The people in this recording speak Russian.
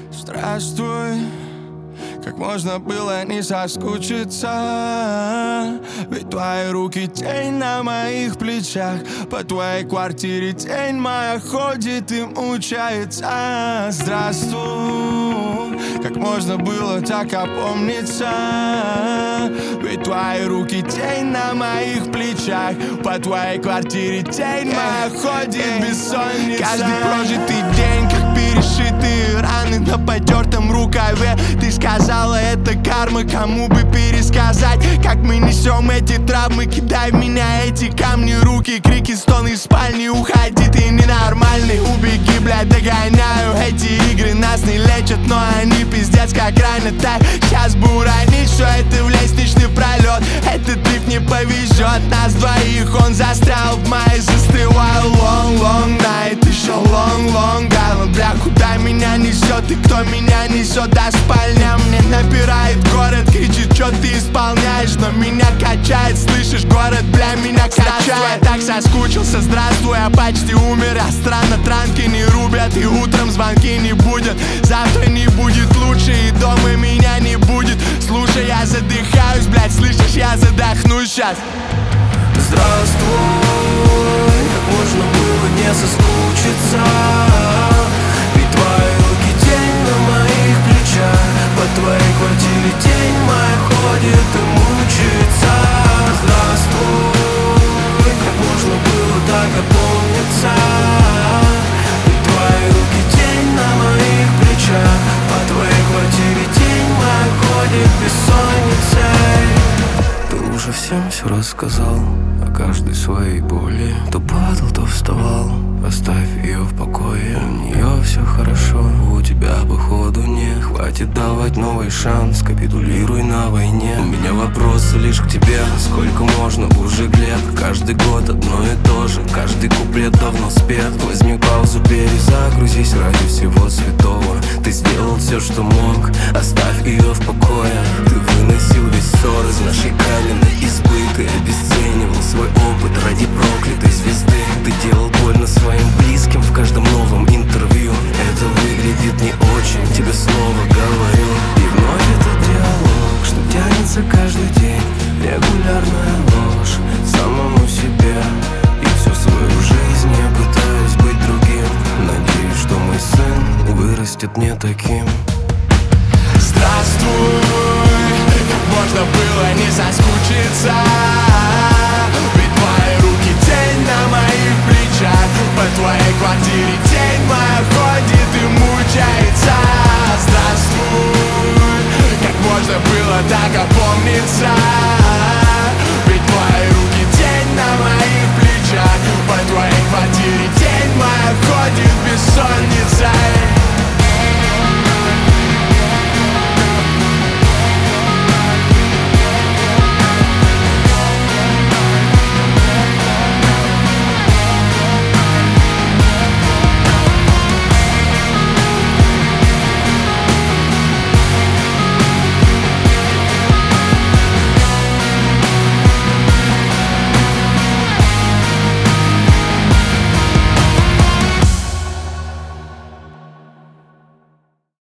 Здравствуй, как можно было не соскучиться? Ведь твои руки тень на моих плечах. По твоей квартире тень моя ходит и мучается. Здравствуй, как можно было так опомниться? Ведь твои руки тень на моих плечах. По твоей квартире тень моя ходит бессонница. Каждый прожитый день, как перешитые раны на потертом рукаве. Ты сказала, это карма, кому бы пересказать, как мы несем эти травмы. Кидай в меня эти камни, руки, крики, стоны из спальни. Уходи, ты ненормальный, убеги, блядь, догоняю. Эти игры нас не лечат, но они пиздец как рано. Так, сейчас бы уронить все это в лестничный пролет. Этот лифт не повезет нас двоих, он застрял в мае. Застываю, long, long night, еще long, long island. Бля, куда меня несет и кто меня несет до спальня? Мне набирает город, кричит, что ты исполняешь, но меня качает, слышишь, город, бля, меня качает. Так соскучился, здравствуй, я почти умер. А странно, транки не рубят и утром звонки не будут. Завтра не будет лучше и дома меня не будет. Слушай, я задыхаюсь, блядь, слышишь, я задохнусь сейчас. Здравствуй, как можно было не соскучиться? Ведь твои руки тень на моих плечах. По твоей квартире тень моя ходит и мучается. Здравствуй, как можно было так опомниться? Ведь твои руки тень на моих плечах. По твоей квартире тень моя ходит бессонницей. Ты уже всем все рассказал о каждой своей боли. То падал, то вставал, оставь ее в покое. У нее все хорошо, у тебя походу не хватит давать новый шанс. Капитулируй на войне. У меня вопросы лишь к тебе. Сколько можно уже лет? Каждый год одно и то же. Каждый куплет давно спет. Возьми паузу, перезагрузись ради всего святого. Ты сделал все, что мог, оставь ее в покое. Ты выносил весь ссор из нашей каменной избы. Ты обесценивал свой опыт ради проклятой звезды. Ты делал больно своим близким в каждом новом интервью. Это выглядит не очень, тебе снова говорю. И вновь этот диалог, что тянется каждый день. Регулярная ложь самому себе. И всю свою жизнь я пытаюсь быть другим. Надеюсь, что мой сын вырастет не таким. Здравствуй, как можно было не соскучиться?